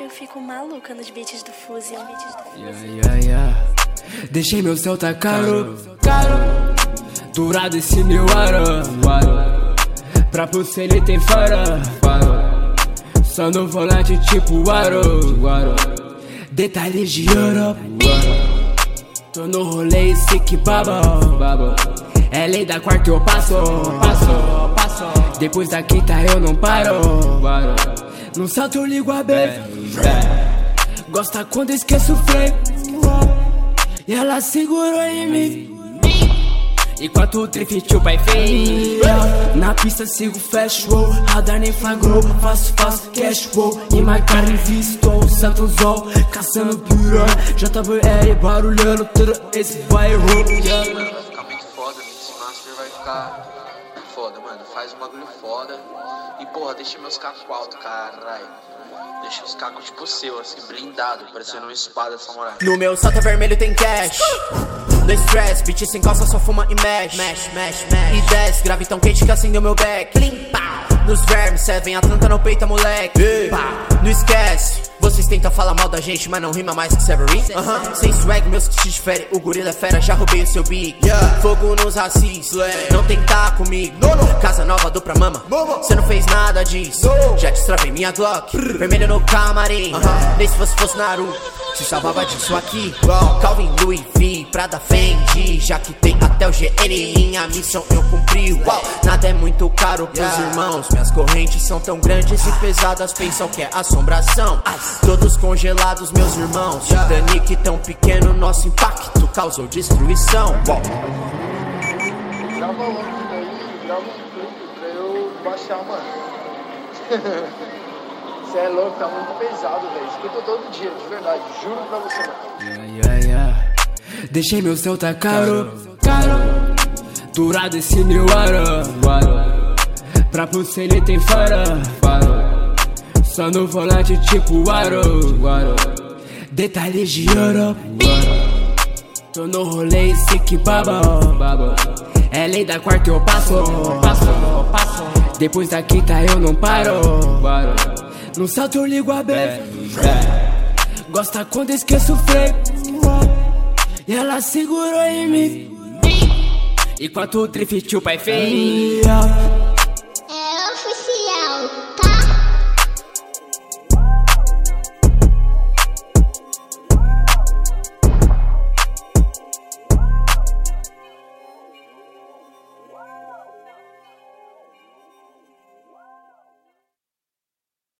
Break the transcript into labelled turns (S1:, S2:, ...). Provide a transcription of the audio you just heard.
S1: eu fico maluca nos beats do Fuzi.
S2: Deixei meu céu tá caro, dourado esse meu aro. Pra pulseira tem faro, só no volante tipo aro. Detalhes de ouro, tô no rolê e sei que baba. É lei da quarta eu passo. Depois da quinta eu não paro. No salto eu ligo a BF. Gosta quando esqueço o freio. E ela segurou em mim enquanto o drift o pai fez. Na pista sigo flash roll, radar nem flagrou. Faço cash roll, e mais cara invisto. Santozol, caçando piranha. JBL barulhando todo esse bairro.
S3: Vai ficar muito foda, esse master vai ficar foda, mano. Faz um bagulho foda. E porra, deixa meus cacos alto, caralho. Deixa os cacos tipo seu, assim, blindado, parecendo uma espada samurai.
S4: No meu salto vermelho tem cash. No stress, bitch sem calça só fuma e mexe. E desce, gravitão quente que acendeu meu back. Limpa. Nos vermes, cê vem Atlanta no peito, moleque. Pá, não esquece. Vocês tentam falar mal da gente, mas não rima mais que Severin. Sem swag, meus kits diferem. O gorila é fera, já roubei o seu beat. Fogo nos racis, não tentar comigo. Casa nova, dou pra mama. Cê não fez nada disso. Já destravei minha Glock. Vermelho no camarim. Nem se você fosse Naruto, se salvava disso aqui. Calvin, Louis V, Prada, Fendi. Já que tem até o GN, a missão eu cumpri. Nada é muito caro pros irmãos. Minhas correntes são tão grandes e pesadas, pensam que é assombração. Todos congelados, meus irmãos. Titanic tão pequeno, nosso impacto causou destruição.
S5: Grava logo isso daí, grava um clipe pra eu baixar, mano. Cê é louco, tá muito pesado, velho. Escuta todo dia, de verdade, juro pra você, mano.
S2: Deixei meu céu tá caro, dourado esse meu aro. Pra pulseira tem faro, só no volante tipo aro. Detalhes de ouro, tô no rolê e sei que baba. É lei da quarta eu passo. Depois da quinta eu não paro. No salto eu ligo a BF. Gosta quando esqueço o freio. E ela segurou em mim enquanto o drift o pai fez.